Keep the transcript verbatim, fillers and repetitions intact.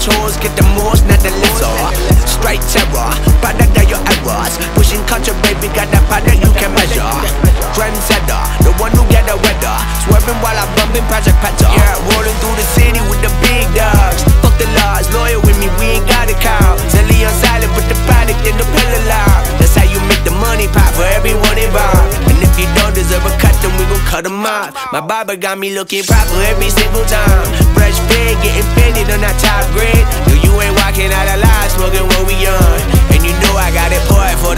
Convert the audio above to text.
chores, get the most, not the lesser. Straight terror, product of your errors. Pushing culture, baby, got that product you can measure. Trendsetter, the one who get the weather. Swerving while I'm bumping Project Petter. Yeah, rolling through the city with the big dogs. Fuck the laws, loyal with me, we ain't got a cow. Zelly on silent, put the product in the pill loud. That's how you make the money pop for everyone involved. And if you don't deserve a cut, then we gon' cut them off. My barber got me looking proper every single time. Fresh fade, getting fitted on that top grade. No, you ain't walking out alive, smoking what we on. And you know I got it poured for the